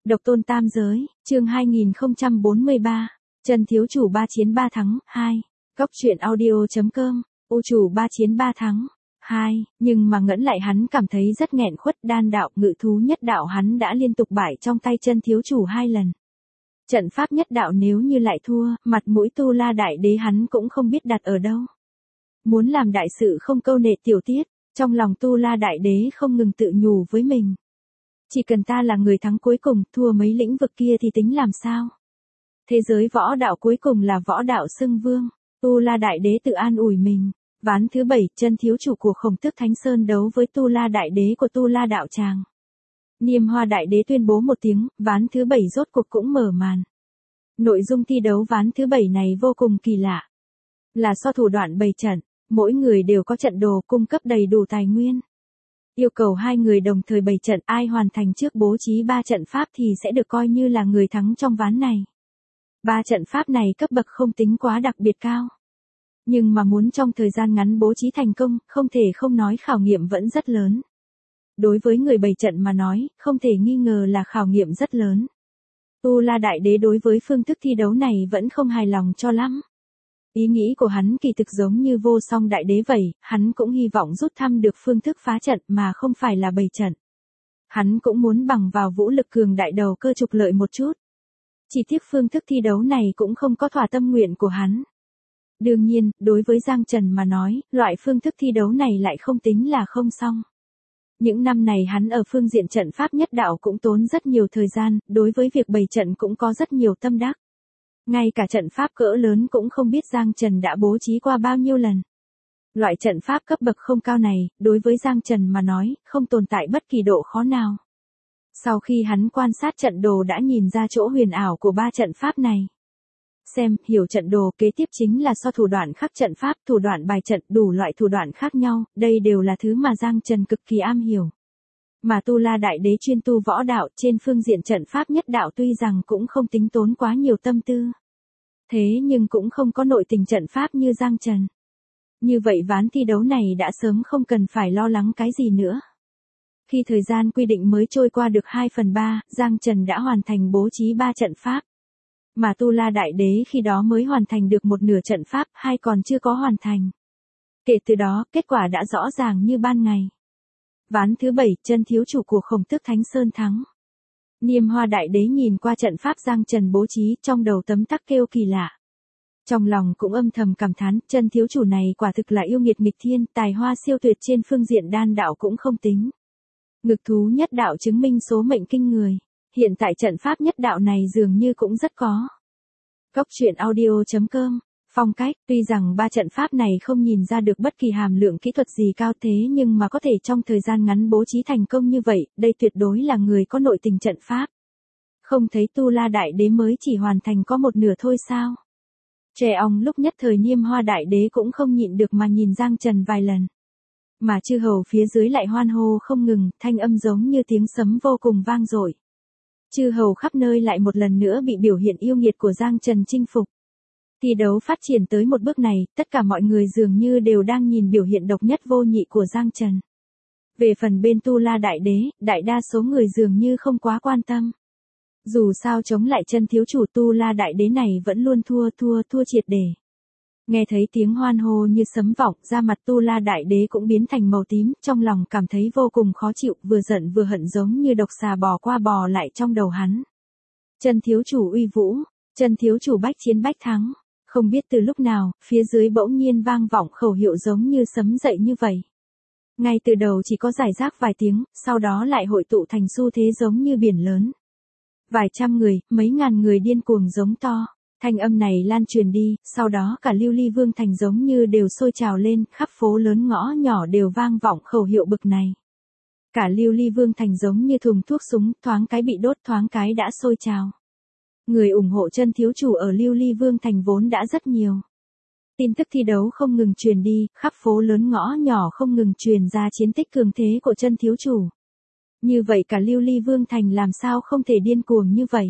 Độc tôn tam giới, chương 2043, Chân thiếu chủ 3 chiến 3 thắng, 2. Góc truyện audio.com, ô chủ 3 chiến 3 thắng, 2. Nhưng mà ngẫm lại hắn cảm thấy rất nghẹn khuất, đan đạo, ngự thú nhất đạo hắn đã liên tục bại trong tay chân thiếu chủ 2 lần. Trận pháp nhất đạo nếu như lại thua, mặt mũi Tu La Đại Đế hắn cũng không biết đặt ở đâu. Muốn làm đại sự không câu nệ tiểu tiết, trong lòng Tu La Đại Đế không ngừng tự nhủ với mình. Chỉ cần ta là người thắng cuối cùng, thua mấy lĩnh vực kia thì tính làm sao? Thế giới võ đạo cuối cùng là võ đạo xưng vương. Tu La Đại Đế tự an ủi mình. Ván thứ 7, chân thiếu chủ của Khổng Tước Thánh Sơn đấu với Tu La Đại Đế của Tu La Đạo Tràng. Niêm Hoa Đại Đế tuyên bố một tiếng, ván thứ 7 rốt cuộc cũng mở màn. Nội dung thi đấu ván thứ 7 này vô cùng kỳ lạ. Là so thủ đoạn bày trận, mỗi người đều có trận đồ cung cấp đầy đủ tài nguyên. Yêu cầu 2 người đồng thời bày trận, ai hoàn thành trước bố trí 3 trận pháp thì sẽ được coi như là người thắng trong ván này. 3 trận pháp này cấp bậc không tính quá đặc biệt cao. Nhưng mà muốn trong thời gian ngắn bố trí thành công, không thể không nói khảo nghiệm vẫn rất lớn. Đối với người bày trận mà nói, không thể nghi ngờ là khảo nghiệm rất lớn. Tu La Đại Đế đối với phương thức thi đấu này vẫn không hài lòng cho lắm. Ý nghĩ của hắn kỳ thực giống như Vô Song Đại Đế vậy, hắn cũng hy vọng rút thăm được phương thức phá trận mà không phải là bày trận. Hắn cũng muốn bằng vào vũ lực cường đại đầu cơ trục lợi một chút. Chỉ tiếc phương thức thi đấu này cũng không có thỏa tâm nguyện của hắn. Đương nhiên, đối với Giang Trần mà nói, loại phương thức thi đấu này lại không tính là không xong. Những năm này hắn ở phương diện trận pháp nhất đạo cũng tốn rất nhiều thời gian, đối với việc bày trận cũng có rất nhiều tâm đắc. Ngay cả trận pháp cỡ lớn cũng không biết Giang Trần đã bố trí qua bao nhiêu lần. Loại trận pháp cấp bậc không cao này, đối với Giang Trần mà nói, không tồn tại bất kỳ độ khó nào. Sau khi hắn quan sát trận đồ đã nhìn ra chỗ huyền ảo của 3 trận pháp này. Xem, hiểu trận đồ, kế tiếp chính là so thủ đoạn khắc trận pháp, thủ đoạn bài trận, đủ loại thủ đoạn khác nhau, đây đều là thứ mà Giang Trần cực kỳ am hiểu. Mà Tu La Đại Đế chuyên tu võ đạo, trên phương diện trận pháp nhất đạo tuy rằng cũng không tính tốn quá nhiều tâm tư. Thế nhưng cũng không có nội tình trận pháp như Giang Trần. Như vậy ván thi đấu này đã sớm không cần phải lo lắng cái gì nữa. Khi thời gian quy định mới trôi qua được 2/3, Giang Trần đã hoàn thành bố trí 3 trận pháp. Mà Tu La Đại Đế khi đó mới hoàn thành được một nửa trận pháp, 2 còn chưa có hoàn thành. Kể từ đó, kết quả đã rõ ràng như ban ngày. Ván thứ 7, chân thiếu chủ của Khổng Tước Thánh Sơn thắng. Niêm Hoa Đại Đế nhìn qua trận pháp Giang Trần bố trí, trong đầu tấm tắc kêu kỳ lạ. Trong lòng cũng âm thầm cảm thán, chân thiếu chủ này quả thực là yêu nghiệt nghịch thiên, tài hoa siêu tuyệt trên phương diện đan đạo cũng không tính. Ngự thú nhất đạo chứng minh số mệnh kinh người. Hiện tại trận pháp nhất đạo này dường như cũng rất có. Góc truyện audio.com, phong cách, tuy rằng 3 trận pháp này không nhìn ra được bất kỳ hàm lượng kỹ thuật gì cao thế nhưng mà có thể trong thời gian ngắn bố trí thành công như vậy, đây tuyệt đối là người có nội tình trận pháp. Không thấy Tu La Đại Đế mới chỉ hoàn thành có một nửa thôi sao? Trẻ ong lúc nhất thời Niêm Hoa Đại Đế cũng không nhịn được mà nhìn Giang Trần vài lần. Mà chư hầu phía dưới lại hoan hô không ngừng, thanh âm giống như tiếng sấm vô cùng vang dội. Chư hầu khắp nơi lại một lần nữa bị biểu hiện yêu nghiệt của Giang Trần chinh phục. Thi đấu phát triển tới một bước này, tất cả mọi người dường như đều đang nhìn biểu hiện độc nhất vô nhị của Giang Trần. Về phần bên Tu La Đại Đế, đại đa số người dường như không quá quan tâm. Dù sao chống lại chân thiếu chủ Tu La Đại Đế này vẫn luôn thua triệt để. Nghe thấy tiếng hoan hô như sấm vọng, da mặt Tu La Đại Đế cũng biến thành màu tím, trong lòng cảm thấy vô cùng khó chịu, vừa giận vừa hận giống như độc xà bò qua bò lại trong đầu hắn. Chân thiếu chủ uy vũ, chân thiếu chủ bách chiến bách thắng, không biết từ lúc nào, phía dưới bỗng nhiên vang vọng khẩu hiệu giống như sấm dậy như vậy. Ngay từ đầu chỉ có rải rác vài tiếng, sau đó lại hội tụ thành xu thế giống như biển lớn. Vài trăm người, mấy ngàn người điên cuồng giống to. Thanh âm này lan truyền đi, sau đó cả Lưu Ly Vương thành giống như đều sôi trào lên, khắp phố lớn ngõ nhỏ đều vang vọng khẩu hiệu bực này. Cả Lưu Ly Vương thành giống như thùng thuốc súng, thoáng cái bị đốt thoáng cái đã sôi trào. Người ủng hộ chân thiếu chủ ở Lưu Ly Vương thành vốn đã rất nhiều. Tin tức thi đấu không ngừng truyền đi, khắp phố lớn ngõ nhỏ không ngừng truyền ra chiến tích cường thế của chân thiếu chủ. Như vậy cả Lưu Ly Vương thành làm sao không thể điên cuồng như vậy.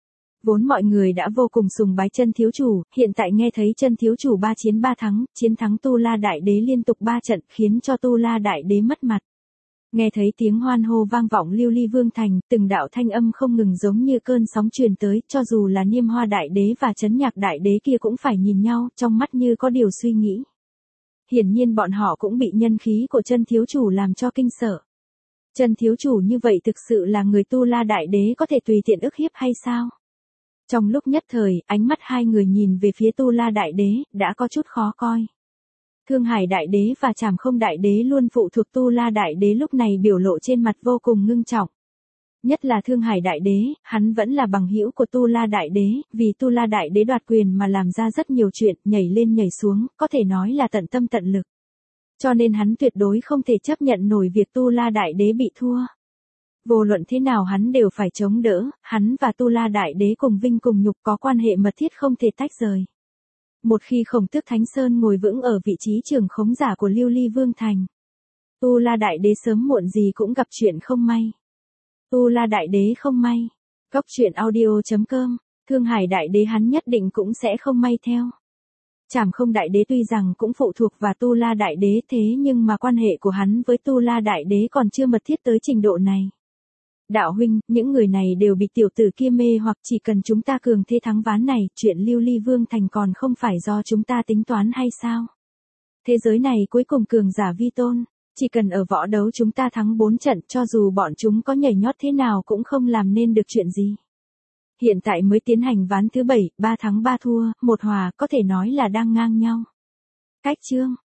Vốn mọi người đã vô cùng sùng bái chân thiếu chủ, hiện tại nghe thấy chân thiếu chủ 3 chiến 3 thắng, chiến thắng Tu La Đại Đế liên tục 3 trận khiến cho Tu La Đại Đế mất mặt. Nghe thấy tiếng hoan hô vang vọng lưu ly vương thành, từng đạo thanh âm không ngừng giống như cơn sóng truyền tới, cho dù là Niêm Hoa đại đế và Trấn Nhạc đại đế kia cũng phải nhìn nhau, trong mắt như có điều suy nghĩ. Hiển nhiên bọn họ cũng bị nhân khí của chân thiếu chủ làm cho kinh sợ. Chân thiếu chủ như vậy thực sự là người Tu La đại đế có thể tùy tiện ức hiếp hay sao? Trong lúc nhất thời, ánh mắt hai người nhìn về phía Tu La đại đế, đã có chút khó coi. Thương Hải đại đế và Trảm Không đại đế luôn phụ thuộc Tu La đại đế lúc này biểu lộ trên mặt vô cùng ngưng trọng. Nhất là Thương Hải đại đế, hắn vẫn là bằng hữu của Tu La đại đế, vì Tu La đại đế đoạt quyền mà làm ra rất nhiều chuyện, nhảy lên nhảy xuống, có thể nói là tận tâm tận lực. Cho nên hắn tuyệt đối không thể chấp nhận nổi việc Tu La đại đế bị thua. Vô luận thế nào hắn đều phải chống đỡ, hắn và Tu La đại đế cùng vinh cùng nhục có quan hệ mật thiết không thể tách rời. Một khi Khổng Tước Thánh Sơn ngồi vững ở vị trí trưởng khống giả của Lưu Ly Vương Thành, Tu La đại đế sớm muộn gì cũng gặp chuyện không may. Tu La đại đế không may. Góc truyện audio.com, Thương Hải đại đế hắn nhất định cũng sẽ không may theo. Trảm Không đại đế tuy rằng cũng phụ thuộc vào Tu La đại đế thế nhưng mà quan hệ của hắn với Tu La đại đế còn chưa mật thiết tới trình độ này. Đạo huynh, những người này đều bị tiểu tử kia mê hoặc chỉ cần chúng ta cường thế thắng ván này, chuyện Lưu Ly Vương Thành còn không phải do chúng ta tính toán hay sao? Thế giới này cuối cùng cường giả vi tôn, chỉ cần ở võ đấu chúng ta thắng 4 trận cho dù bọn chúng có nhảy nhót thế nào cũng không làm nên được chuyện gì. Hiện tại mới tiến hành ván thứ 7, 3 thắng 3 thua, 1 hòa, có thể nói là đang ngang nhau. Cách chương